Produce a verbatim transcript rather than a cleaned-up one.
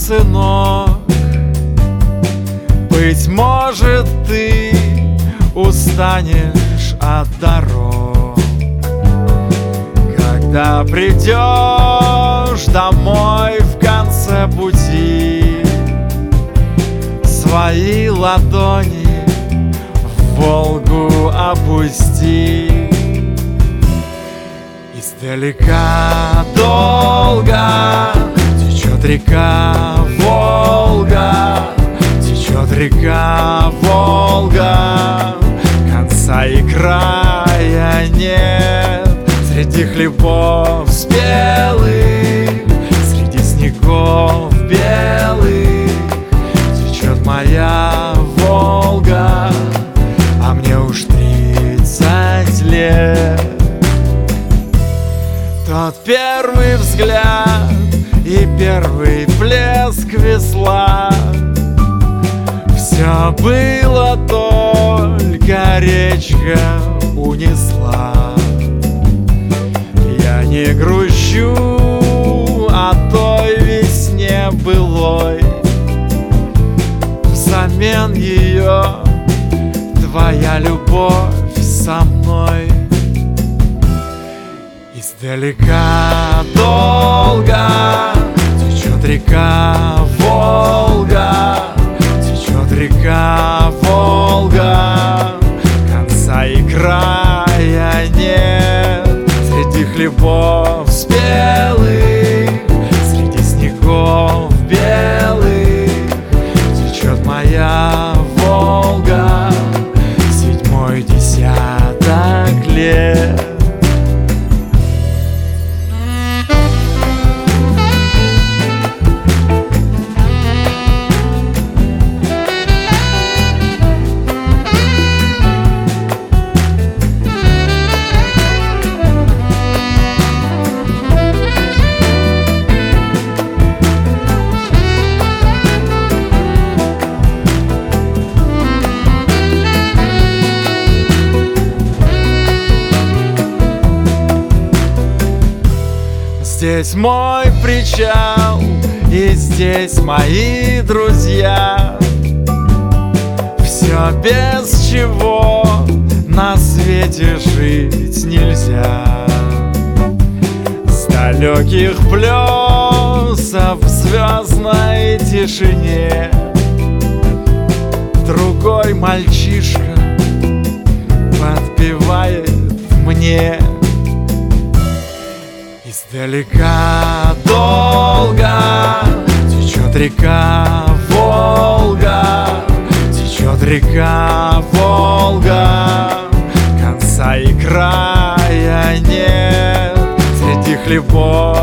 сынок. Быть может, ты устанешь от дорог, когда придешь домой в конце пути. Свои ладони в Волгу опусти. Издалека долго течет река Волга, течет река Волга, конца и края нет. Среди хлебов спелых, среди снегов белых течет моя Волга, а мне уж тридцать лет. Тот первый взгляд и первый плеск весла, все было, только речка унесла. Я не грущу о той весне былой, взамен ее твоя любовь со мной. Издалека долго течет река Волга, течет река Волга, конца и края нет. Среди хлебов спелых, среди снегов белых течет моя Волга, седьмой десяток лет. Здесь мой причал, и здесь мои друзья. Все, без чего на свете жить нельзя. С далеких плесов в звездной тишине другой мальчишка подпевает мне. Издалека долго течет река Волга, течет река Волга, конца и края нет. Среди хлебов